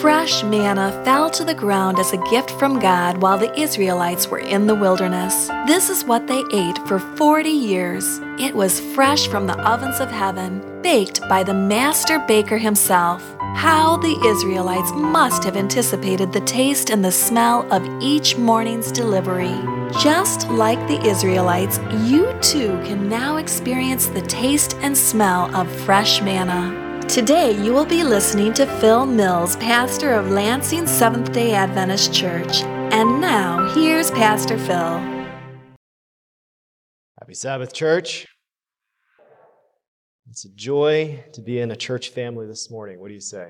Fresh manna fell to the ground as a gift from God while the Israelites were in the wilderness. This is what they ate for 40 years. It was fresh from the ovens of heaven, baked by the master baker himself. How the Israelites must have anticipated the taste and the smell of each morning's delivery. Just like the Israelites, you too can now experience the taste and smell of fresh manna. Today you will be listening to Phil Mills, pastor of Lansing Seventh-day Adventist Church. And now, here's Pastor Phil. Happy Sabbath, church. It's a joy to be in a church family this morning. What do you say?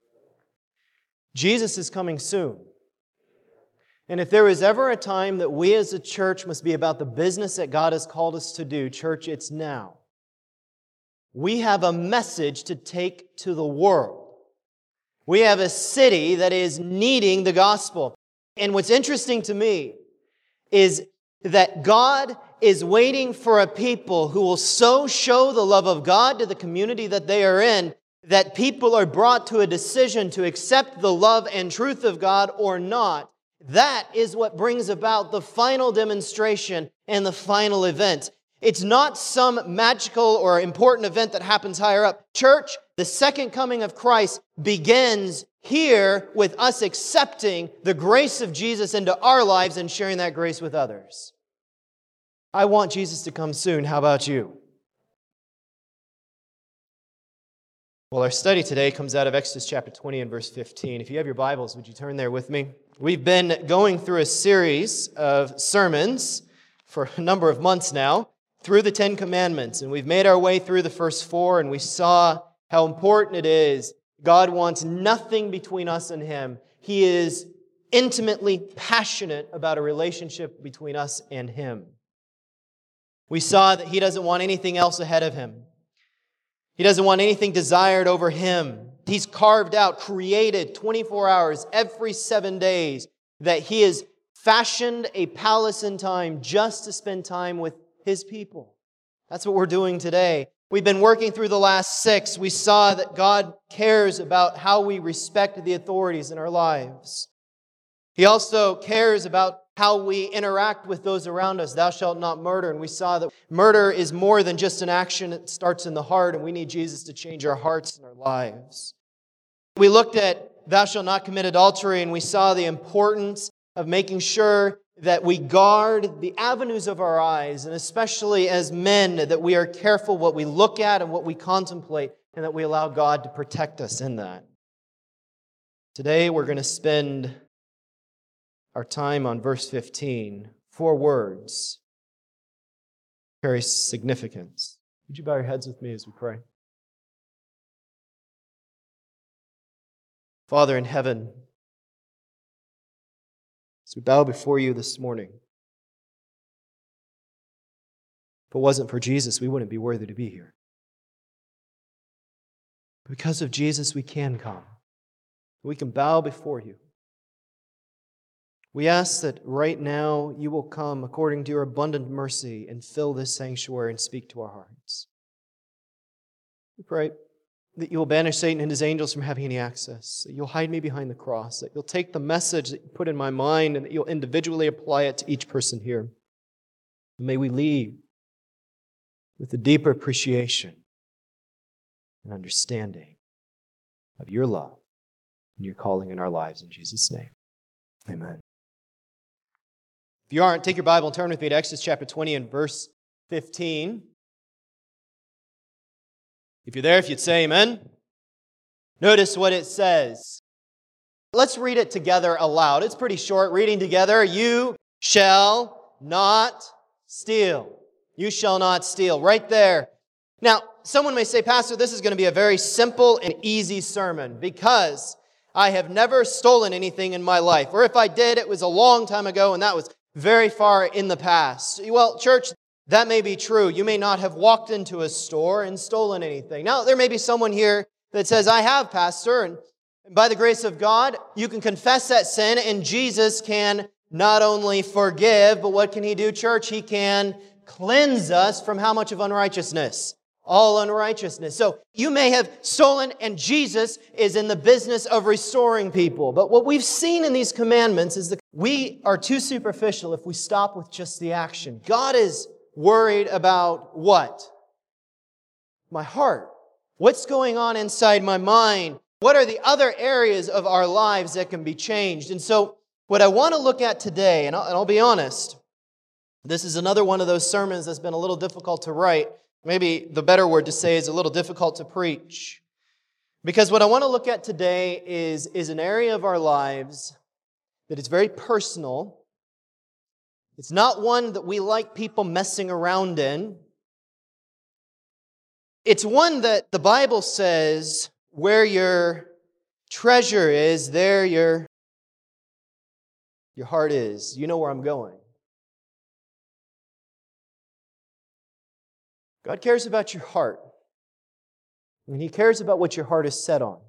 Jesus is coming soon. And if there is ever a time that we as a church must be about the business that God has called us to do, church, it's now. We have a message to take to the world. We have a city that is needing the gospel. And what's interesting to me is that God is waiting for a people who will so show the love of God to the community that they are in that people are brought to a decision to accept the love and truth of God or not. That is what brings about the final demonstration and the final event. It's not some magical or important event that happens higher up. Church, the second coming of Christ begins here with us accepting the grace of Jesus into our lives and sharing that grace with others. I want Jesus to come soon. How about you? Well, our study today comes out of Exodus chapter 20 and verse 15. If you have your Bibles, would you turn there with me? We've been going through a series of sermons for a number of months now through the Ten Commandments, and we've made our way through the first four, and we saw how important it is. God wants nothing between us and Him. He is intimately passionate about a relationship between us and Him. We saw that He doesn't want anything else ahead of Him. He doesn't want anything desired over Him. He's carved out, created 24 hours every 7 days that He has fashioned a palace in time just to spend time with His people. That's what we're doing today. We've been working through the last 6. We saw that God cares about how we respect the authorities in our lives. He also cares about how we interact with those around us. Thou shalt not murder. And we saw that murder is more than just an action. It starts in the heart, and we need Jesus to change our hearts and our lives. We looked at thou shalt not commit adultery, and we saw the importance of making sure that we guard the avenues of our eyes, and especially as men, that we are careful what we look at and what we contemplate, and that we allow God to protect us in that. Today we're going to spend our time on verse 15. 4 words carry significance. Would you bow your heads with me as we pray? Father in heaven, as we bow before you this morning, if it wasn't for Jesus, we wouldn't be worthy to be here. Because of Jesus, we can come. We can bow before you. We ask that right now you will come according to your abundant mercy and fill this sanctuary and speak to our hearts. We pray that you will banish Satan and his angels from having any access, that you'll hide me behind the cross, that you'll take the message that you put in my mind and that you'll individually apply it to each person here. And may we leave with a deeper appreciation and understanding of your love and your calling in our lives. In Jesus' name, amen. If you aren't, take your Bible and turn with me to Exodus chapter 20 and verse 15. If you're there, if you'd say amen. Notice what it says. Let's read it together aloud. It's pretty short. Reading together. You shall not steal. You shall not steal. Right there. Now, someone may say, Pastor, this is going to be a very simple and easy sermon because I have never stolen anything in my life. Or if I did, it was a long time ago and that was very far in the past. Well, church, that may be true. You may not have walked into a store and stolen anything. Now, there may be someone here that says, I have, Pastor, and by the grace of God, you can confess that sin, and Jesus can not only forgive, but what can He do, church? He can cleanse us from how much of unrighteousness? all unrighteousness. So you may have stolen, and Jesus is in the business of restoring people. But what we've seen in these commandments is that we are too superficial if we stop with just the action. God is worried about what? My heart. What's going on inside my mind? What are the other areas of our lives that can be changed? And so what I want to look at today, and I'll be honest, this is another one of those sermons that's been a little difficult to write. Maybe the better word to say is a little difficult to preach. Because what I want to look at today is an area of our lives that is very personal. It's not one that we like people messing around in. It's one that the Bible says, where your treasure is, there your heart is. You know where I'm going. God cares about your heart. And He cares about what your heart is set on.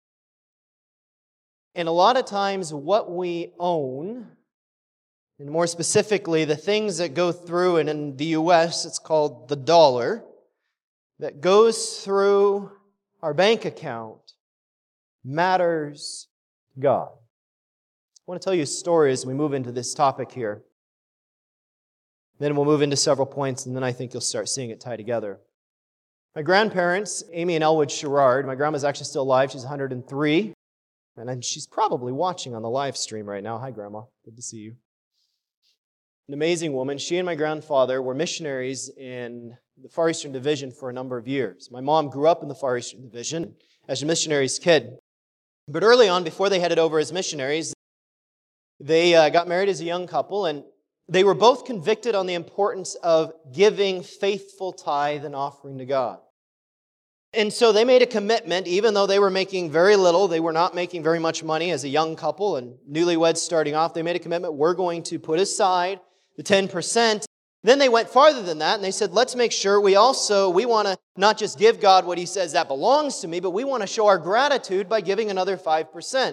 And a lot of times what we own, and more specifically the things that go through, and in the U.S. it's called the dollar, that goes through our bank account matters to God. I want to tell you a story as we move into this topic here. Then we'll move into several points, and then I think you'll start seeing it tie together. My grandparents, Amy and Elwood Sherrard, my grandma's actually still alive. She's 103, and she's probably watching on the live stream right now. Hi, Grandma. Good to see you. An amazing woman. She and my grandfather were missionaries in the Far Eastern Division for a number of years. My mom grew up in the Far Eastern Division as a missionary's kid. But early on, before they headed over as missionaries, they got married as a young couple, and they were both convicted on the importance of giving faithful tithe and offering to God. And so they made a commitment, even though they were making very little, they were not making very much money as a young couple and newlyweds starting off, they made a commitment, we're going to put aside the 10%. Then they went farther than that, and they said, let's make sure we want to not just give God what He says that belongs to me, but we want to show our gratitude by giving another 5%.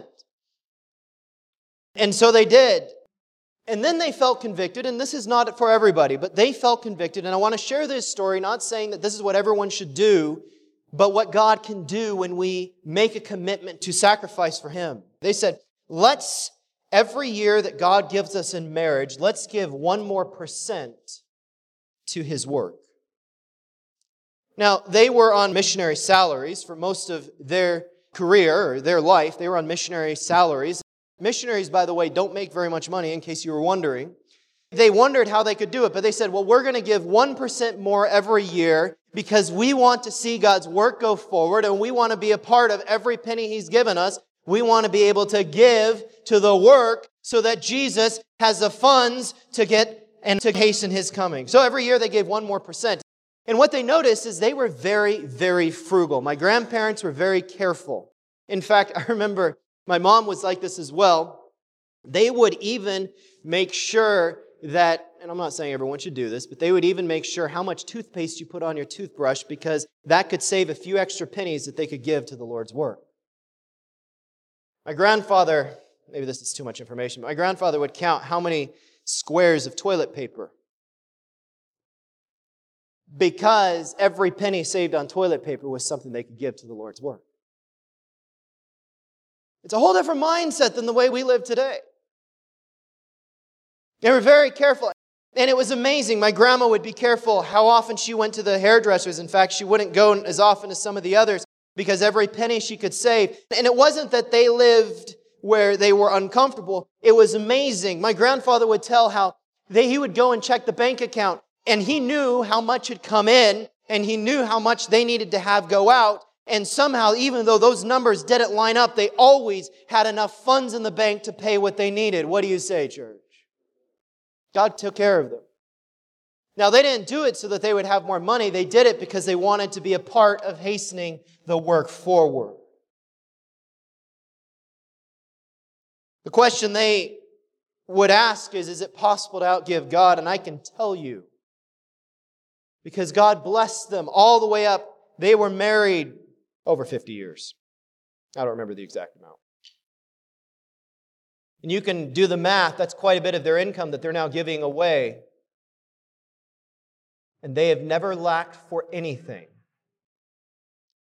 And so they did. And then they felt convicted, and this is not for everybody, but they felt convicted. And I want to share this story, not saying that this is what everyone should do, but what God can do when we make a commitment to sacrifice for Him. They said, every year that God gives us in marriage, let's give 1% more to His work. Now, they were on missionary salaries for most of their career or their life. They were on missionary salaries. Missionaries, by the way, don't make very much money, in case you were wondering. They wondered how they could do it, but they said, well, we're going to give 1% more every year because we want to see God's work go forward and we want to be a part of every penny He's given us. We want to be able to give to the work so that Jesus has the funds to get and to hasten His coming. So every year they gave 1% more. And what they noticed is they were very, very frugal. My grandparents were very careful. In fact, I remember my mom was like this as well. They would even make sure that, and I'm not saying everyone should do this, but they would even make sure how much toothpaste you put on your toothbrush because that could save a few extra pennies that they could give to the Lord's work. My grandfather, maybe this is too much information, but my grandfather would count how many squares of toilet paper. Because every penny saved on toilet paper was something they could give to the Lord's work. It's a whole different mindset than the way we live today. They were very careful. And it was amazing. My grandma would be careful how often she went to the hairdressers. In fact, she wouldn't go as often as some of the others because every penny she could save. And it wasn't that they lived where they were uncomfortable. It was amazing. My grandfather would tell how he would go and check the bank account, and he knew how much had come in, and he knew how much they needed to have go out. And somehow, even though those numbers didn't line up, they always had enough funds in the bank to pay what they needed. What do you say, church? God took care of them. Now, they didn't do it so that they would have more money. They did it because they wanted to be a part of hastening the work forward. The question they would ask is it possible to outgive God? And I can tell you, because God blessed them all the way up. They were married over 50 years. I don't remember the exact amount. And you can do the math. That's quite a bit of their income that they're now giving away. And they have never lacked for anything.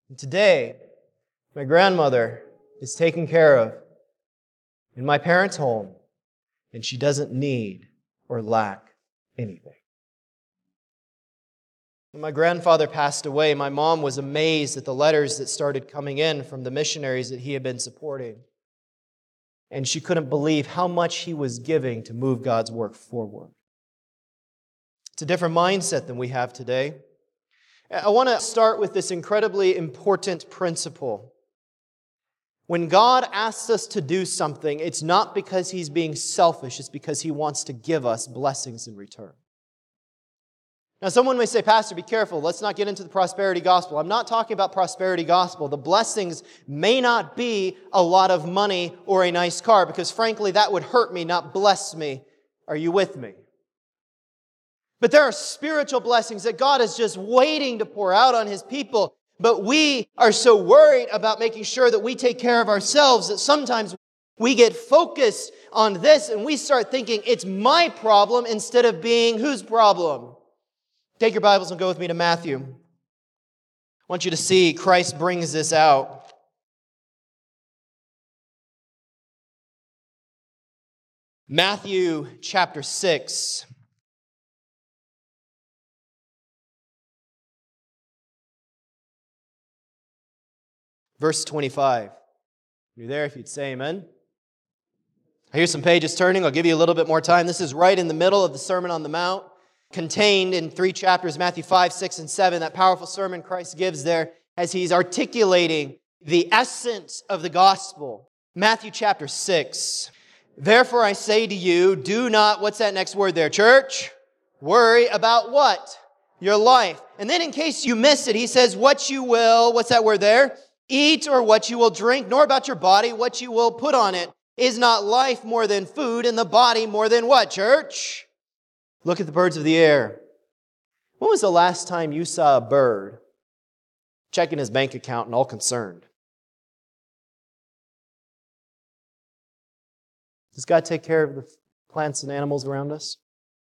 And today, my grandmother is taken care of in my parents' home, and she doesn't need or lack anything. When my grandfather passed away, my mom was amazed at the letters that started coming in from the missionaries that he had been supporting. And she couldn't believe how much he was giving to move God's work forward. It's a different mindset than we have today. I want to start with this incredibly important principle. When God asks us to do something, it's not because He's being selfish, it's because He wants to give us blessings in return. Now, someone may say, Pastor, be careful. Let's not get into the prosperity gospel. I'm not talking about prosperity gospel. The blessings may not be a lot of money or a nice car, because frankly, that would hurt me, not bless me. Are you with me? But there are spiritual blessings that God is just waiting to pour out on His people. But we are so worried about making sure that we take care of ourselves that sometimes we get focused on this and we start thinking it's my problem instead of being whose problem? Take your Bibles and go with me to Matthew. I want you to see Christ brings this out. Matthew chapter 6. Verse 25. You're there if you'd say amen. I hear some pages turning. I'll give you a little bit more time. This is right in the middle of the Sermon on the Mount, contained in 3 chapters, Matthew 5, 6, and 7, that powerful sermon Christ gives there as He's articulating the essence of the gospel. Matthew chapter 6. Therefore I say to you, do not, what's that next word there, church? Worry about what? Your life. And then in case you missed it, He says, what you will, what's that word there? Eat, or what you will drink, nor about your body, what you will put on it. Is not life more than food, and the body more than what, church? Look at the birds of the air. When was the last time you saw a bird checking his bank account and all concerned? Does God take care of the plants and animals around us?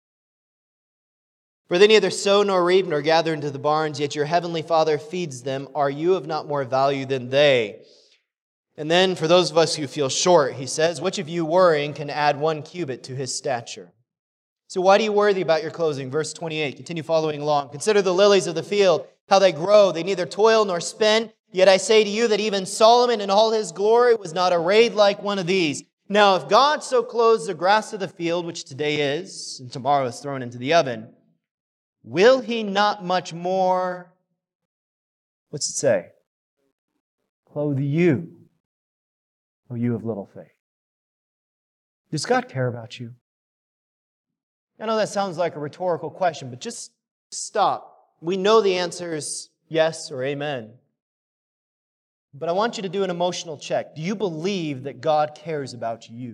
For they neither sow nor reap nor gather into the barns, yet your heavenly Father feeds them. Are you of not more value than they? And then for those of us who feel short, He says, which of you worrying can add 1 cubit to his stature? So why do you worry about your clothing? Verse 28, continue following along. Consider the lilies of the field, how they grow. They neither toil nor spin. Yet I say to you that even Solomon in all his glory was not arrayed like one of these. Now if God so clothes the grass of the field, which today is, and tomorrow is thrown into the oven, will He not much more, what's it say? Clothe you, O you of little faith. Does God care about you? I know that sounds like a rhetorical question, but just stop. We know the answer is yes or amen. But I want you to do an emotional check. Do you believe that God cares about you?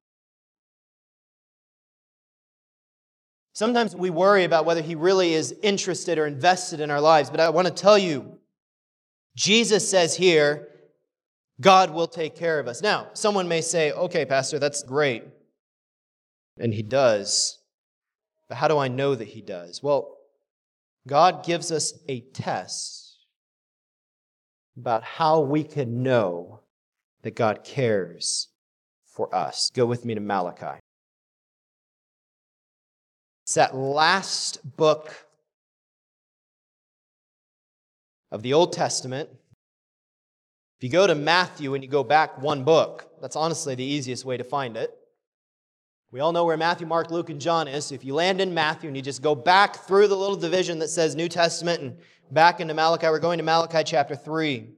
Sometimes we worry about whether He really is interested or invested in our lives, but I want to tell you, Jesus says here, God will take care of us. Now, someone may say, okay, Pastor, that's great. And He does. But how do I know that He does? Well, God gives us a test about how we can know that God cares for us. Go with me to Malachi. It's that last book of the Old Testament. If you go to Matthew and you go back 1 book, that's honestly the easiest way to find it. We all know where Matthew, Mark, Luke, and John is. So if you land in Matthew and you just go back through the little division that says New Testament and back into Malachi, we're going to Malachi chapter 3.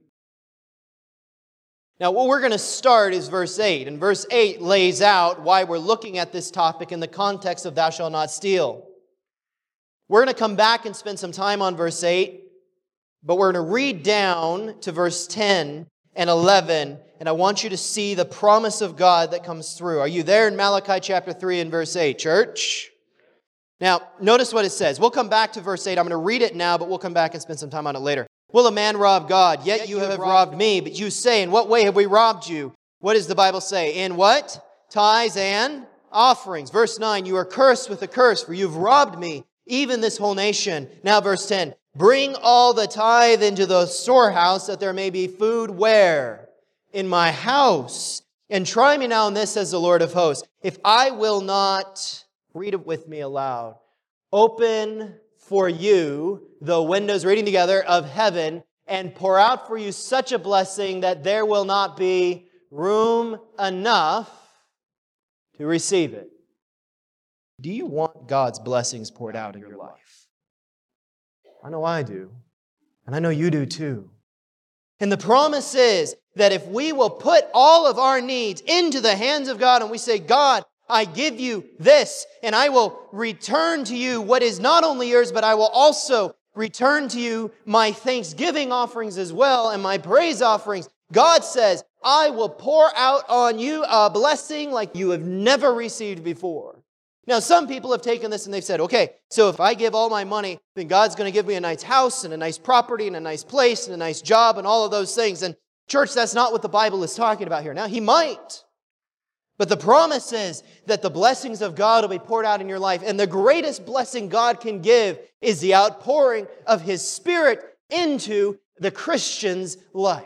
Now, what we're going to start is verse 8. And verse 8 lays out why we're looking at this topic in the context of thou shalt not steal. We're going to come back and spend some time on verse 8, but we're going to read down to verse 10 and 11, and I want you to see the promise of God that comes through. Are you there in Malachi chapter 3 and verse 8, church? Now, notice what it says. We'll come back to verse 8. I'm going to read it now, but we'll come back and spend some time on it later. Will a man rob God? Yet you have robbed me. But you say, in what way have we robbed you? What does the Bible say? In what? Tithes and offerings. Verse 9, you are cursed with a curse, for you've robbed me, even this whole nation. Now verse 10, Bring all the tithe into the storehouse, that there may be food where? In my house. And try me now in this, says the Lord of hosts, if I will not, read it with me aloud, open for you the windows, reading together, of heaven, and pour out for you such a blessing that there will not be room enough to receive it. Do you want God's blessings poured out in your life? I know I do. And I know you do too. And the promise is that if we will put all of our needs into the hands of God and we say, God, I give you this, and I will return to you what is not only yours, but I will also return to you my thanksgiving offerings as well and my praise offerings. God says, I will pour out on you a blessing like you have never received before. Now, some people have taken this and they've said, okay, so if I give all my money, then God's going to give me a nice house and a nice property and a nice place and a nice job and all of those things. And church, that's not what the Bible is talking about here. Now, He might. But the promise is that the blessings of God will be poured out in your life. And the greatest blessing God can give is the outpouring of His Spirit into the Christian's life.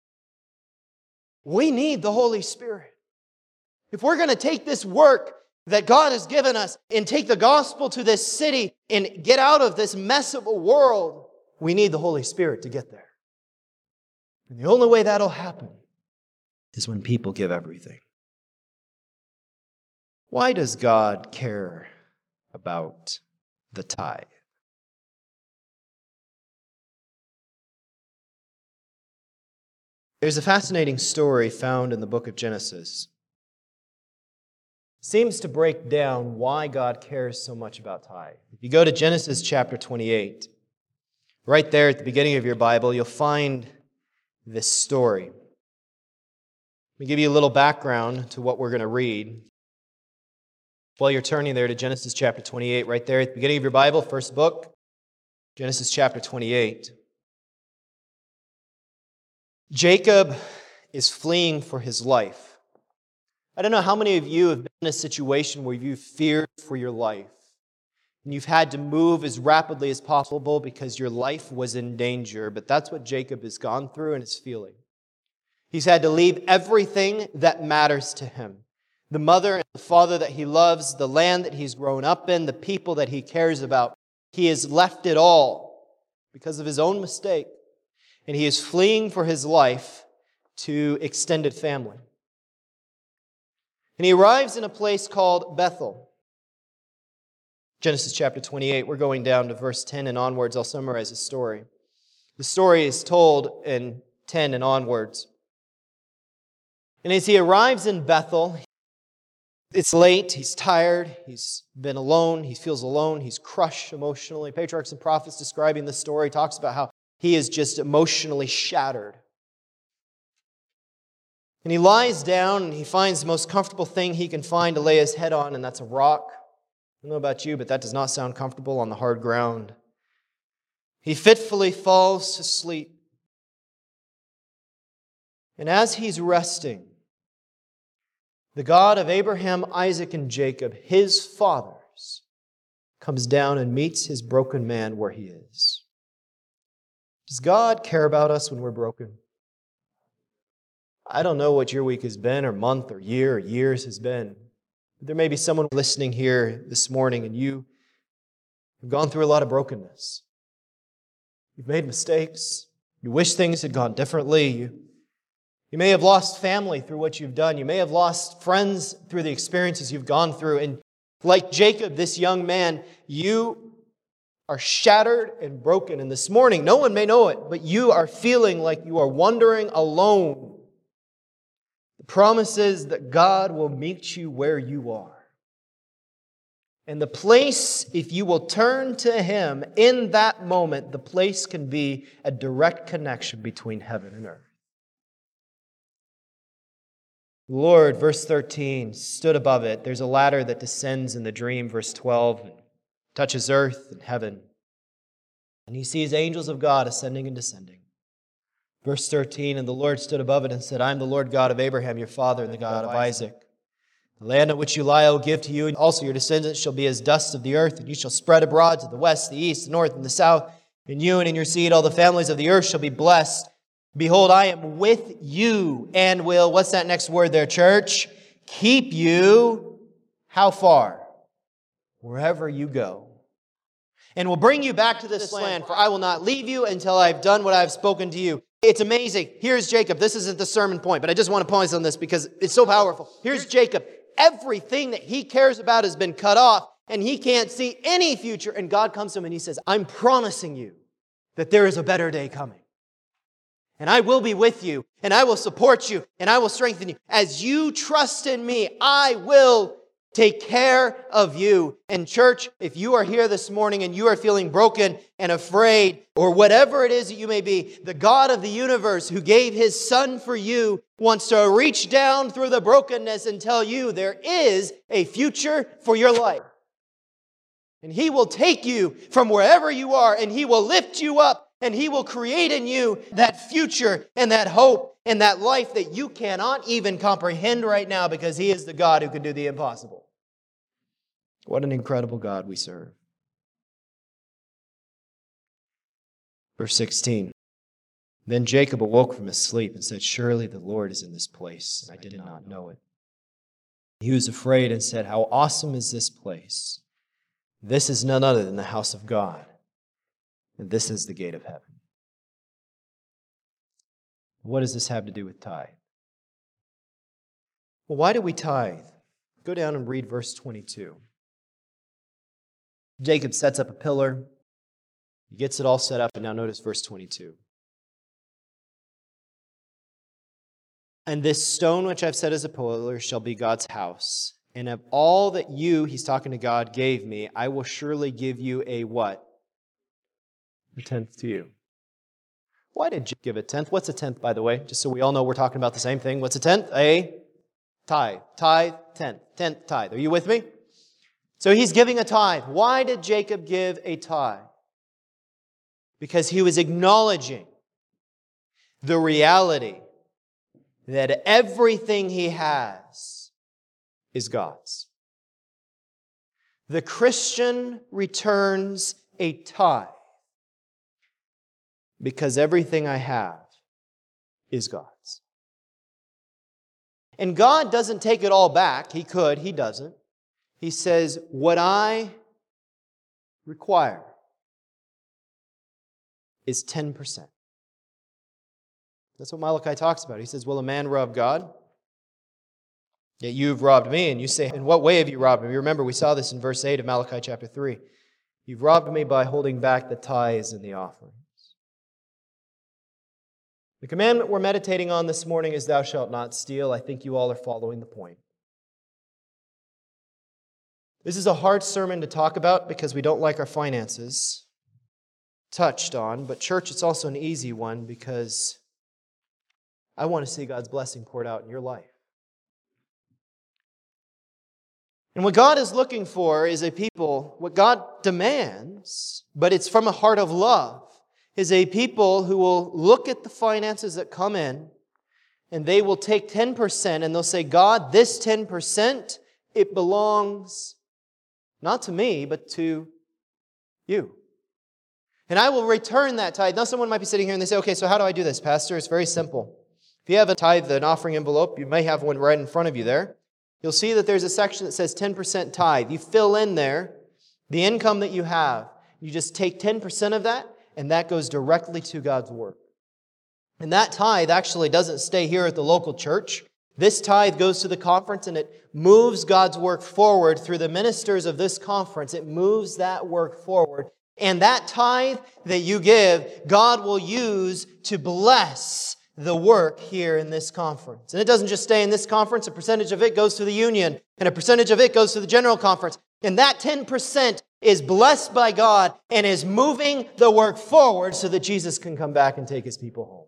We need the Holy Spirit. If we're going to take this work that God has given us and take the gospel to this city and get out of this mess of a world, we need the Holy Spirit to get there. And the only way that'll happen is when people give everything. Why does God care about the tithe? There's a fascinating story found in the book of Genesis. It seems to break down why God cares so much about tithe. If you go to Genesis chapter 28, right there at the beginning of your Bible, you'll find this story. Let me give you a little background to what we're going to read. While you're turning there to Genesis chapter 28, right there at the beginning of your Bible, first book, Genesis chapter 28. Jacob is fleeing for his life. I don't know how many of you have been in a situation where you've feared for your life, and you've had to move as rapidly as possible because your life was in danger, but that's what Jacob has gone through and is feeling. He's had to leave everything that matters to him. The mother and the father that he loves, the land that he's grown up in, the people that he cares about. He has left it all because of his own mistake. And he is fleeing for his life to extended family. And he arrives in a place called Bethel. Genesis chapter 28, we're going down to verse 10 and onwards. I'll summarize the story. The story is told in 10 and onwards. And as he arrives in Bethel, it's late, he's tired, he's been alone, he feels alone, he's crushed emotionally. Patriarchs and Prophets describing the story talks about how he is just emotionally shattered. And he lies down and he finds the most comfortable thing he can find to lay his head on, and that's a rock. I don't know about you, but that does not sound comfortable on the hard ground. He fitfully falls to sleep. And as he's resting, the God of Abraham, Isaac, and Jacob, his fathers, comes down and meets his broken man where he is. Does God care about us when we're broken? I don't know what your week has been, or month, or year, or years has been. There may be someone listening here this morning, and you have gone through a lot of brokenness. You've made mistakes. You wish things had gone differently. You may have lost family through what you've done. You may have lost friends through the experiences you've gone through. And like Jacob, this young man, you are shattered and broken. And this morning, no one may know it, but you are feeling like you are wandering alone. The promise is that God will meet you where you are. And the place, if you will turn to Him in that moment, the place can be a direct connection between heaven and earth. The Lord, verse 13, stood above it. There's a ladder that descends in the dream, verse 12, and touches earth and heaven. And he sees angels of God ascending and descending. Verse 13, and the Lord stood above it and said, I am the Lord God of Abraham, your father, and the God of Isaac. The land on which you lie I will give to you, and also your descendants shall be as dust of the earth, and you shall spread abroad to the west, the east, the north, and the south. In you and in your seed all the families of the earth shall be blessed. Behold, I am with you and will," what's that next word there, church? "Keep you," how far? "Wherever you go. And will bring you back to this land, for I will not leave you until I have done what I have spoken to you." It's amazing. Here's Jacob. This isn't the sermon point, but I just want to pause on this because it's so powerful. Here's Jacob. Everything that he cares about has been cut off, and he can't see any future. And God comes to him and he says, "I'm promising you that there is a better day coming. And I will be with you, and I will support you, and I will strengthen you. As you trust in me, I will take care of you." And church, if you are here this morning and you are feeling broken and afraid, or whatever it is that you may be, the God of the universe who gave His Son for you wants to reach down through the brokenness and tell you there is a future for your life. And He will take you from wherever you are, and He will lift you up, and He will create in you that future and that hope and that life that you cannot even comprehend right now, because He is the God who can do the impossible. What an incredible God we serve. Verse 16. Then Jacob awoke from his sleep and said, "Surely the Lord is in this place, and I did not know it." He was afraid and said, "How awesome is this place! This is none other than the house of God, and this is the gate of heaven." What does this have to do with tithe? Well, why do we tithe? Go down and read verse 22. Jacob sets up a pillar. He gets it all set up, and now notice verse 22. "And this stone which I've set as a pillar shall be God's house. And of all that you," he's talking to God, "gave me, I will surely give you a" what? "A tenth to you." Why did you give a tenth? What's a tenth, by the way? Just so we all know we're talking about the same thing. What's a tenth? A tithe. Tithe, tenth. Tenth tithe. Are you with me? So he's giving a tithe. Why did Jacob give a tithe? Because he was acknowledging the reality that everything he has is God's. The Christian returns a tithe because everything I have is God's. And God doesn't take it all back. He could, He doesn't. He says, what I require is 10%. That's what Malachi talks about. He says, will a man rob God? Yet you've robbed me. And you say, in what way have you robbed me? Remember, we saw this in verse 8 of Malachi chapter 3. You've robbed me by holding back the tithes and the offerings. The commandment we're meditating on this morning is thou shalt not steal. I think you all are following the point. This is a hard sermon to talk about because we don't like our finances touched on. But church, it's also an easy one because I want to see God's blessing poured out in your life. And what God is looking for is a people, what God demands, but it's from a heart of love, is a people who will look at the finances that come in and they will take 10% and they'll say, God, this 10%, it belongs not to me, but to you. And I will return that tithe. Now someone might be sitting here and they say, okay, so how do I do this, Pastor? It's very simple. If you have a tithe, an offering envelope, you may have one right in front of you there. You'll see that there's a section that says 10% tithe. You fill in there the income that you have. You just take 10% of that, and that goes directly to God's work. And that tithe actually doesn't stay here at the local church. This tithe goes to the conference, and it moves God's work forward through the ministers of this conference. It moves that work forward. And that tithe that you give, God will use to bless the work here in this conference. And it doesn't just stay in this conference. A percentage of it goes to the union, and a percentage of it goes to the general conference. And that 10% is blessed by God and is moving the work forward so that Jesus can come back and take His people home.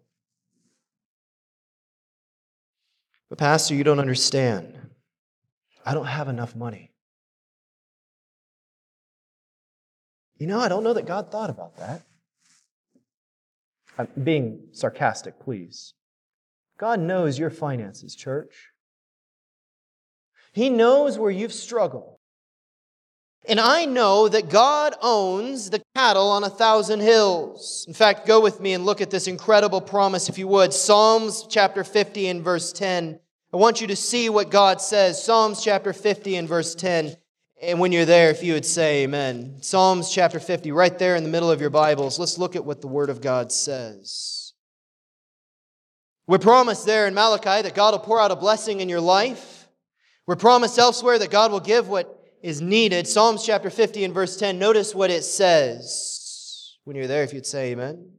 But Pastor, you don't understand. I don't have enough money. You know, I don't know that God thought about that. I'm being sarcastic, please. God knows your finances, church. He knows where you've struggled. And I know that God owns the cattle on 1,000 hills. In fact, go with me and look at this incredible promise, if you would. Psalms chapter 50 and verse 10. I want you to see what God says. Psalms chapter 50 and verse 10. And when you're there, if you would say amen. Psalms chapter 50, right there in the middle of your Bibles. Let's look at what the Word of God says. We're promised there in Malachi that God will pour out a blessing in your life. We're promised elsewhere that God will give what is needed. Psalms chapter 50 and verse 10, notice what it says. When you're there, if you'd say amen.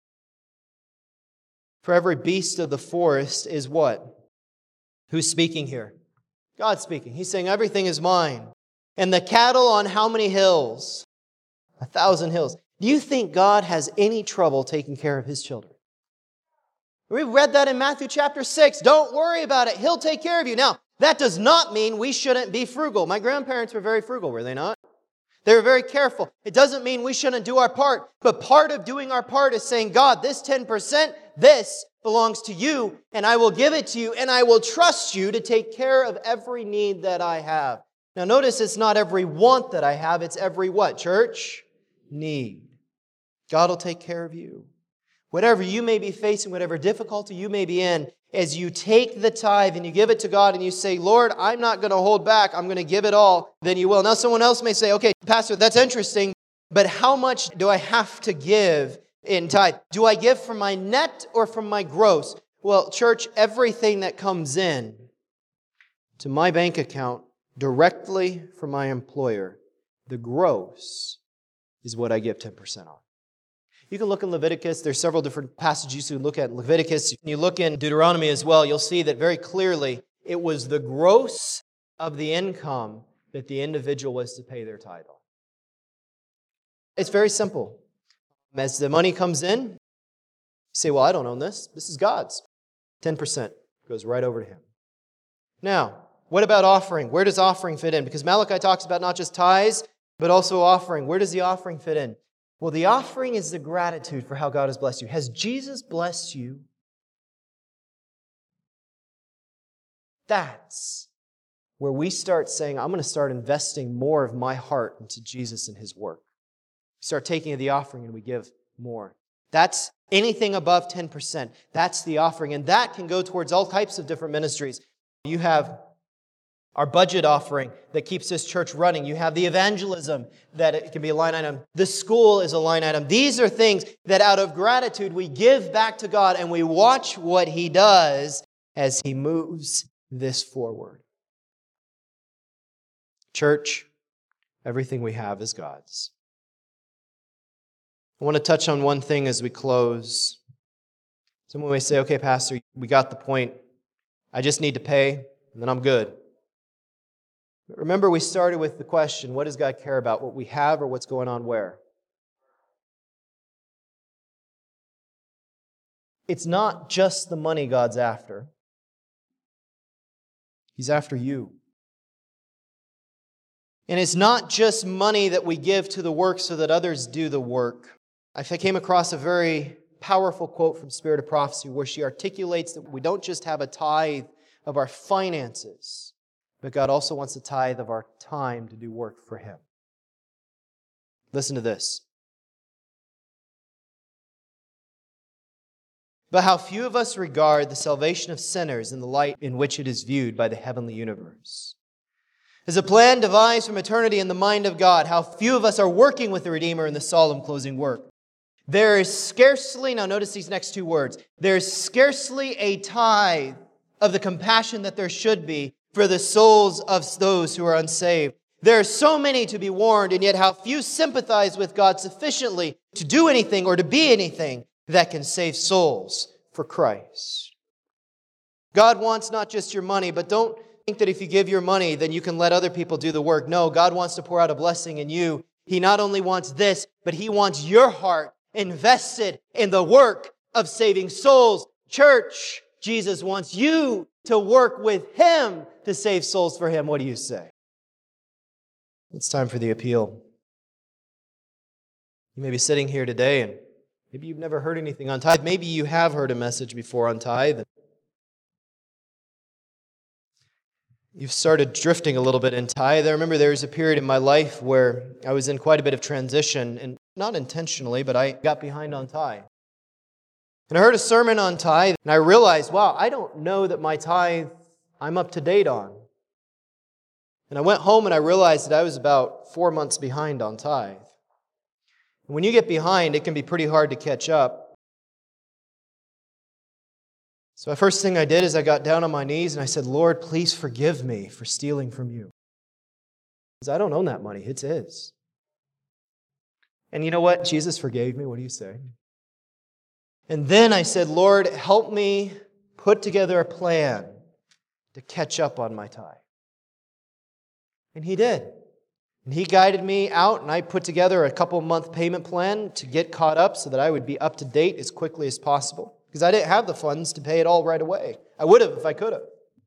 For every beast of the forest is what? Who's speaking here? God's speaking. He's saying everything is mine. And the cattle on how many hills? 1,000 hills. Do you think God has any trouble taking care of His children? We read that in Matthew chapter 6. Don't worry about it. He'll take care of you. Now, that does not mean we shouldn't be frugal. My grandparents were very frugal, were they not? They were very careful. It doesn't mean we shouldn't do our part. But part of doing our part is saying, God, this 10%, this belongs to you, and I will give it to you, and I will trust you to take care of every need that I have. Now notice it's not every want that I have, it's every what, church? Need. God will take care of you. Whatever you may be facing, whatever difficulty you may be in, as you take the tithe and you give it to God and you say, Lord, I'm not going to hold back, I'm going to give it all, then you will. Now someone else may say, okay, Pastor, that's interesting, but how much do I have to give in tithe? Do I give from my net or from my gross? Well, church, everything that comes in to my bank account directly from my employer, the gross is what I give 10% on. You can look in Leviticus. There's several different passages you can look at in Leviticus. When you look in Deuteronomy as well, you'll see that very clearly it was the gross of the income that the individual was to pay their tithe on. It's very simple. As the money comes in, you say, well, I don't own this. This is God's. 10% goes right over to Him. Now, what about offering? Where does offering fit in? Because Malachi talks about not just tithes, but also offering. Where does the offering fit in? Well, the offering is the gratitude for how God has blessed you. Has Jesus blessed you? That's where we start saying, I'm going to start investing more of my heart into Jesus and His work. We start taking the offering and we give more. That's anything above 10%. That's the offering. And that can go towards all types of different ministries. You have our budget offering that keeps this church running. You have the evangelism that it can be a line item. The school is a line item. These are things that out of gratitude we give back to God and we watch what He does as He moves this forward. Church, everything we have is God's. I want to touch on one thing as we close. Someone may say, okay, Pastor, we got the point. I just need to pay and then I'm good. Remember, we started with the question, what does God care about? What we have or what's going on where? It's not just the money God's after. He's after you. And it's not just money that we give to the work so that others do the work. I came across a very powerful quote from Spirit of Prophecy where she articulates that we don't just have a tithe of our finances, but God also wants a tithe of our time to do work for Him. Listen to this. But how few of us regard the salvation of sinners in the light in which it is viewed by the heavenly universe. As a plan devised from eternity in the mind of God, how few of us are working with the Redeemer in the solemn closing work. There is scarcely, now notice these next two words, there is scarcely a tithe of the compassion that there should be for the souls of those who are unsaved. There are so many to be warned, and yet how few sympathize with God sufficiently to do anything or to be anything that can save souls for Christ. God wants not just your money, but don't think that if you give your money, then you can let other people do the work. No, God wants to pour out a blessing in you. He not only wants this, but He wants your heart invested in the work of saving souls. Church, Jesus wants you to work with Him to save souls for Him. What do you say? It's time for the appeal. You may be sitting here today and maybe you've never heard anything on tithe. Maybe you have heard a message before on tithe. you've started drifting a little bit in tithe. I remember there was a period in my life where I was in quite a bit of transition, and not intentionally, but I got behind on tithe. And I heard a sermon on tithe, and I realized, wow, I don't know that my tithe I'm up to date on. And I went home and I realized that I was about 4 months behind on tithe. And when you get behind, it can be pretty hard to catch up. So the first thing I did is I got down on my knees and I said, Lord, please forgive me for stealing from you. Because I don't own that money, it's His. And you know what? Jesus forgave me. What do you say? And then I said, Lord, help me put together a plan to catch up on my tithe. And He did. And He guided me out, and I put together a couple-month payment plan to get caught up so that I would be up to date as quickly as possible. Because I didn't have the funds to pay it all right away. I would have if I could have.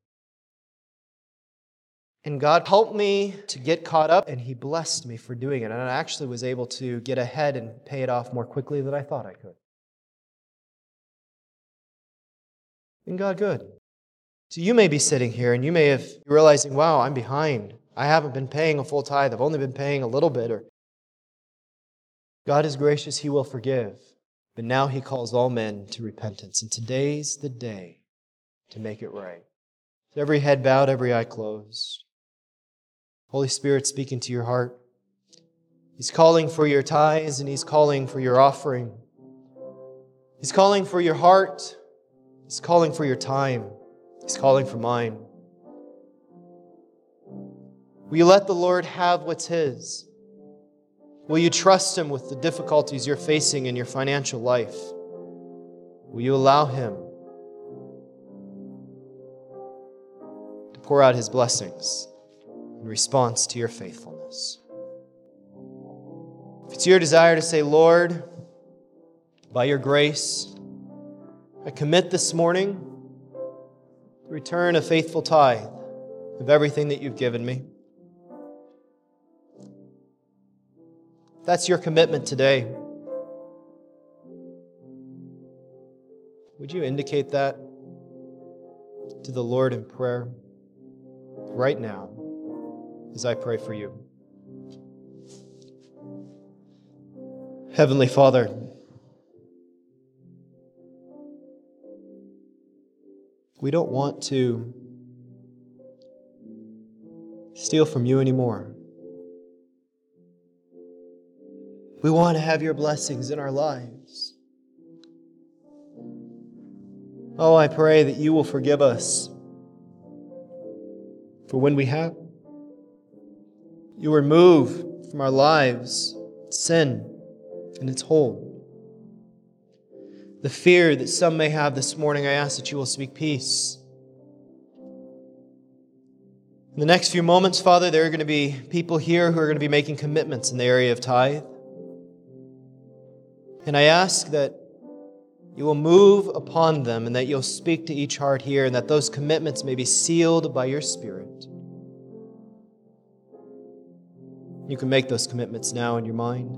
And God helped me to get caught up, and He blessed me for doing it. And I actually was able to get ahead and pay it off more quickly than I thought I could. And God good. So you may be sitting here, and you may have realizing, wow, I'm behind. I haven't been paying a full tithe. I've only been paying a little bit. Or God is gracious. He will forgive. But now He calls all men to repentance. And today's the day to make it right. So every head bowed, every eye closed. Holy Spirit speaking to your heart. He's calling for your tithes and He's calling for your offering. He's calling for your heart. He's calling for your time. He's calling for mine. Will you let the Lord have what's His? Will you trust Him with the difficulties you're facing in your financial life? Will you allow Him to pour out His blessings in response to your faithfulness? If it's your desire to say, Lord, by your grace, I commit this morning to return a faithful tithe of everything that you've given me. If that's your commitment today, would you indicate that to the Lord in prayer right now as I pray for you? Heavenly Father, we don't want to steal from you anymore. We want to have your blessings in our lives. Oh, I pray that you will forgive us for when we have. You remove from our lives sin and its hold. The fear that some may have this morning, I ask that you will speak peace. In the next few moments, Father, there are going to be people here who are going to be making commitments in the area of tithe. And I ask that you will move upon them and that you'll speak to each heart here and that those commitments may be sealed by your Spirit. You can make those commitments now in your mind.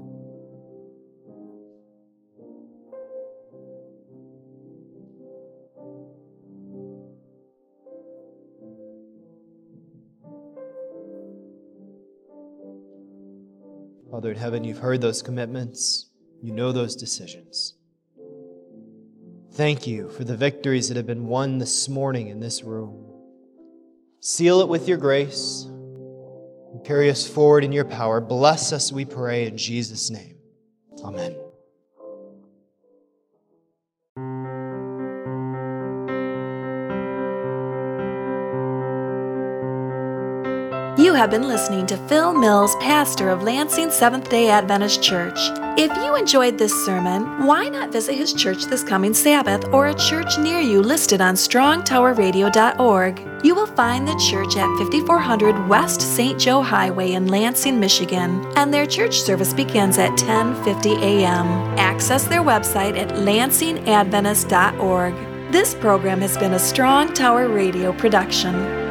Father in heaven, you've heard those commitments. You know those decisions. Thank you for the victories that have been won this morning in this room. Seal it with your grace and carry us forward in your power. Bless us, we pray, in Jesus' name. Amen. You have been listening to Phil Mills, pastor of Lansing Seventh-day Adventist Church. If you enjoyed this sermon, why not visit his church this coming Sabbath or a church near you listed on strongtowerradio.org? You will find the church at 5400 West St. Joe Highway in Lansing, Michigan, and their church service begins at 10:50 a.m. Access their website at lansingadventist.org. This program has been a Strong Tower Radio production.